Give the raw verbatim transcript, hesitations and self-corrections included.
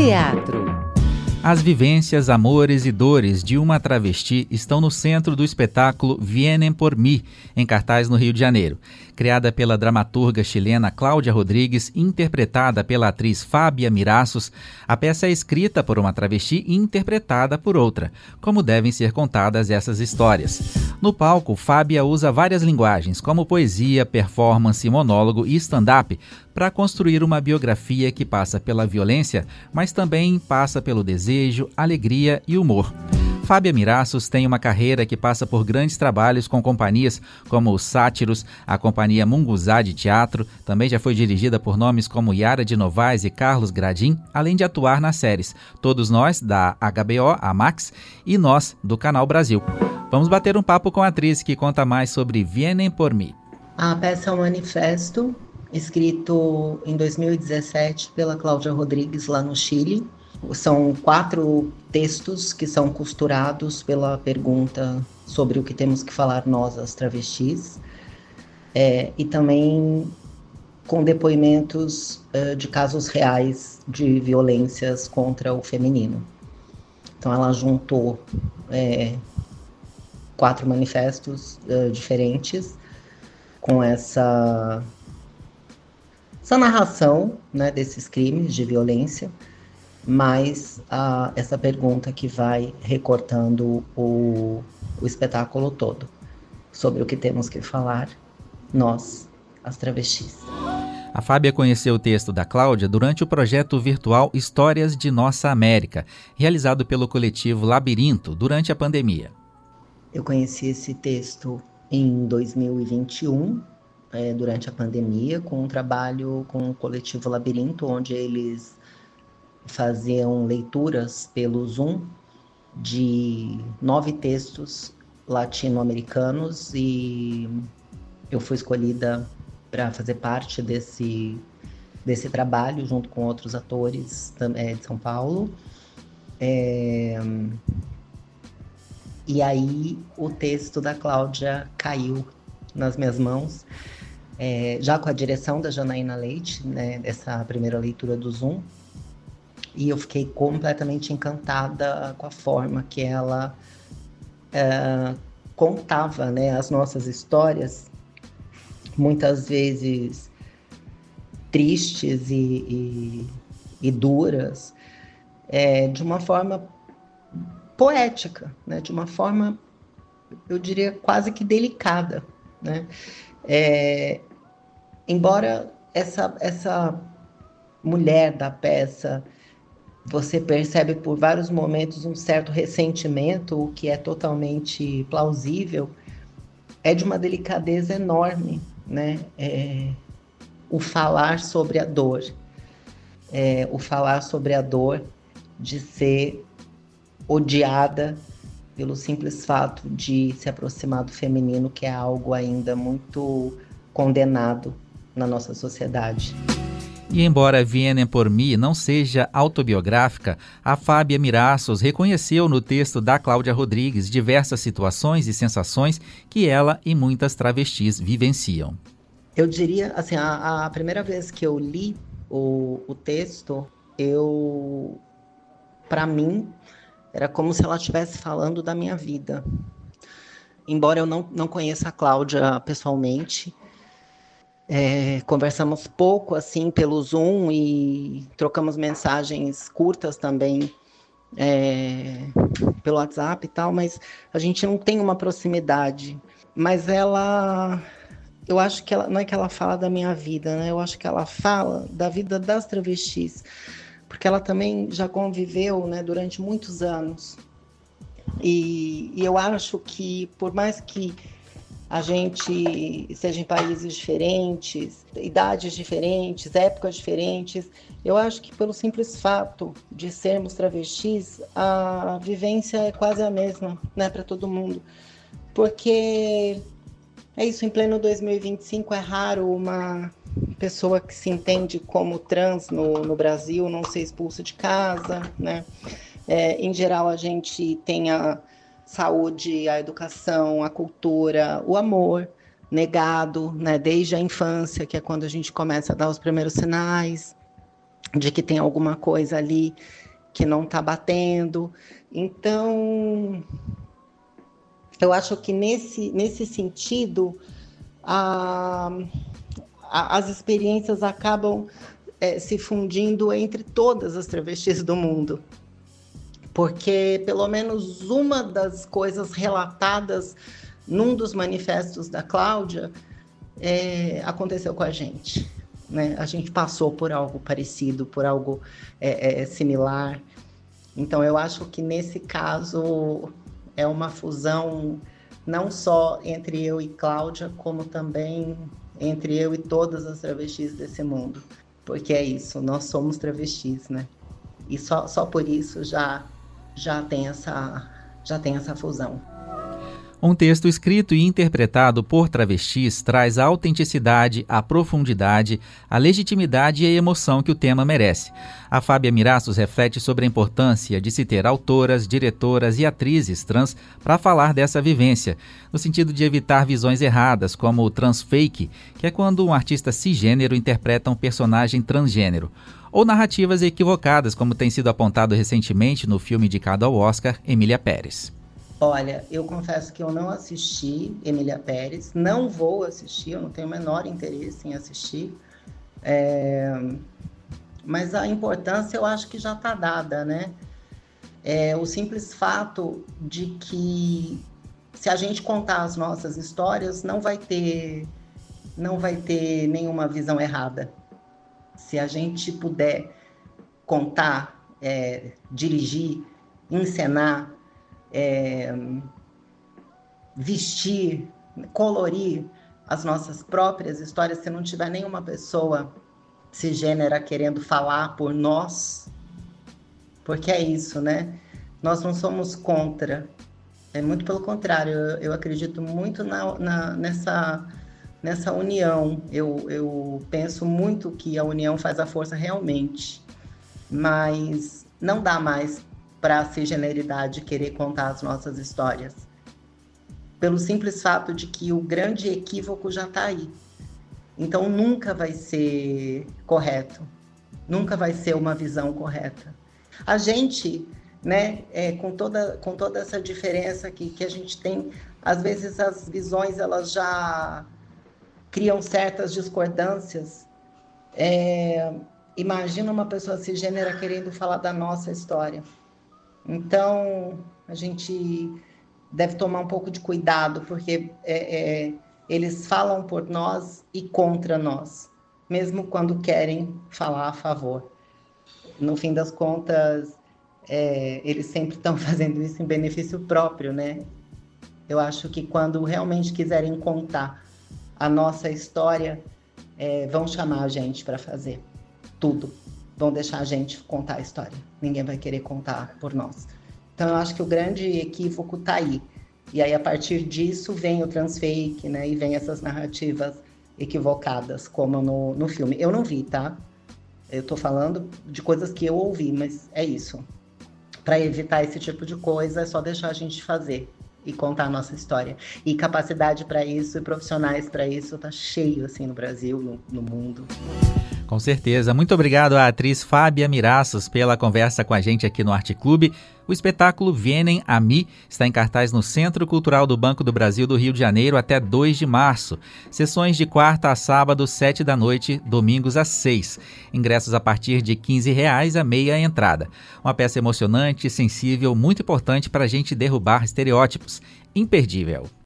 Teatro. As vivências, amores e dores de uma travesti estão no centro do espetáculo Vienen por mí, em cartaz no Rio de Janeiro. Criada pela dramaturga chilena Cláudia Rodrigues, interpretada pela atriz Fábia Miraços, a peça é escrita por uma travesti e interpretada por outra. Como devem ser contadas essas histórias? No palco, Fábia usa várias linguagens, como poesia, performance, monólogo e stand-up, para construir uma biografia que passa pela violência, mas também passa pelo desejo, alegria e humor. Fábia Miraços tem uma carreira que passa por grandes trabalhos com companhias como os Sátiros, a companhia Munguzá de Teatro, também já foi dirigida por nomes como Yara de Novaes e Carlos Gradin, além de atuar nas séries Todos Nós, da H B O, a Max, e Nós, do Canal Brasil. Vamos bater um papo com a atriz que conta mais sobre Vienen por mí. A peça é um manifesto escrito em dois mil e dezessete pela Cláudia Rodrigues, lá no Chile. São quatro textos que são costurados pela pergunta sobre o que temos que falar nós, as travestis, é, e também com depoimentos uh, de casos reais de violências contra o feminino. Então ela juntou é, quatro manifestos uh, diferentes com essa, essa narração, né, desses crimes de violência, mas uh, essa pergunta que vai recortando o, o espetáculo todo, sobre o que temos que falar, nós, as travestis. A Fábia conheceu o texto da Cláudia durante o projeto virtual Histórias de Nossa América, realizado pelo coletivo Labirinto durante a pandemia. Eu conheci esse texto em dois mil e vinte e um, é, durante a pandemia, com um trabalho com o coletivo Labirinto, onde eles faziam leituras pelo Zoom de nove textos latino-americanos, e eu fui escolhida para fazer parte desse, desse trabalho junto com outros atores é, de São Paulo. É... E aí o texto da Cláudia caiu nas minhas mãos, é, já com a direção da Janaína Leite, né, dessa primeira leitura do Zoom. E eu fiquei completamente encantada com a forma que ela é, contava, né, as nossas histórias, muitas vezes tristes e, e, e duras, é, de uma forma poética, né, de uma forma, eu diria, quase que delicada, né? É, embora essa, essa mulher da peça, você percebe por vários momentos um certo ressentimento, o que é totalmente plausível, é de uma delicadeza enorme, né? É, o falar sobre a dor, é, o falar sobre a dor de ser odiada pelo simples fato de se aproximar do feminino, que é algo ainda muito condenado na nossa sociedade. E embora Vienen por mí não seja autobiográfica, a Fábia Miraços reconheceu no texto da Cláudia Rodrigues diversas situações e sensações que ela e muitas travestis vivenciam. Eu diria, assim, a, a primeira vez que eu li o, o texto, eu, para mim, era como se ela estivesse falando da minha vida. Embora eu não, não conheça a Cláudia pessoalmente, É, conversamos pouco assim pelo Zoom e trocamos mensagens curtas também é, pelo WhatsApp e tal, mas a gente não tem uma proximidade. Mas ela, eu acho que ela, não é que ela fala da minha vida, né? Eu acho que ela fala da vida das travestis, porque ela também já conviveu, né, durante muitos anos. E, e eu acho que, por mais que a gente seja em países diferentes, idades diferentes, épocas diferentes, eu acho que pelo simples fato de sermos travestis, a vivência é quase a mesma, né, para todo mundo. Porque é isso, em pleno dois mil e vinte e cinco é raro uma pessoa que se entende como trans no, no Brasil não ser expulsa de casa, né? É, em geral, a gente tem a saúde, a educação, a cultura, o amor negado, né, desde a infância, que é quando a gente começa a dar os primeiros sinais. de que tem alguma coisa ali que não está batendo. Então, eu acho que nesse, nesse sentido, a, a, as experiências acabam é, se fundindo entre todas as travestis do mundo. Porque pelo menos uma das coisas relatadas num dos manifestos da Cláudia é, aconteceu com a gente. Né? A gente passou por algo parecido, por algo é, é, similar. Então, eu acho que nesse caso é uma fusão não só entre eu e Cláudia, como também entre eu e todas as travestis desse mundo. Porque é isso, nós somos travestis, né? E só, só por isso já, já, tem essa, já tem essa fusão. Um texto escrito e interpretado por travestis traz a autenticidade, a profundidade, a legitimidade e a emoção que o tema merece. A Fábia Miraços reflete sobre a importância de se ter autoras, diretoras e atrizes trans para falar dessa vivência, no sentido de evitar visões erradas, como o transfake, que é quando um artista cisgênero interpreta um personagem transgênero, ou narrativas equivocadas, como tem sido apontado recentemente no filme indicado ao Oscar, Emília Pérez. Olha, eu confesso que eu não assisti Emília Pérez, não vou assistir, eu não tenho o menor interesse em assistir, é... mas a importância eu acho que já está dada, né? É, o simples fato de que se a gente contar as nossas histórias, não vai ter, não vai ter nenhuma visão errada. Se a gente puder contar, é, dirigir, encenar, É, vestir, colorir as nossas próprias histórias, se não tiver nenhuma pessoa cisgênera querendo falar por nós, porque é isso, né? Nós não somos contra, é muito pelo contrário, eu, eu acredito muito na, na, nessa, nessa união, eu, eu penso muito que a união faz a força realmente, mas não dá mais para a cisgeneridade querer contar as nossas histórias. Pelo simples fato de que o grande equívoco já está aí. Então nunca vai ser correto. Nunca vai ser uma visão correta. A gente, né, é, com, toda, com toda essa diferença que, que a gente tem, às vezes as visões elas já criam certas discordâncias. É, imagina uma pessoa cisgênera querendo falar da nossa história. Então, a gente deve tomar um pouco de cuidado, porque é, é, eles falam por nós e contra nós, mesmo quando querem falar a favor. No fim das contas, é, eles sempre estão fazendo isso em benefício próprio, né? Eu acho que quando realmente quiserem contar a nossa história, é, vão chamar a gente para fazer tudo. Vão deixar a gente contar a história. Ninguém vai querer contar por nós. Então, eu acho que o grande equívoco está aí. E aí, a partir disso, vem o transfake, né? E vem essas narrativas equivocadas, como no, no filme. Eu não vi, tá? Eu estou falando de coisas que eu ouvi, mas é isso. Para evitar esse tipo de coisa, é só deixar a gente fazer e contar a nossa história. E capacidade para isso, e profissionais para isso, tá cheio, assim, no Brasil, no, no mundo. Com certeza. Muito obrigado à atriz Fábia Miraços pela conversa com a gente aqui no Arte Clube. O espetáculo Vienen a mí está em cartaz no Centro Cultural do Banco do Brasil do Rio de Janeiro até dois de março. Sessões de quarta a sábado, sete da noite, domingos às seis. Ingressos a partir de quinze reais a meia entrada. Uma peça emocionante, sensível, muito importante para a gente derrubar estereótipos. Imperdível.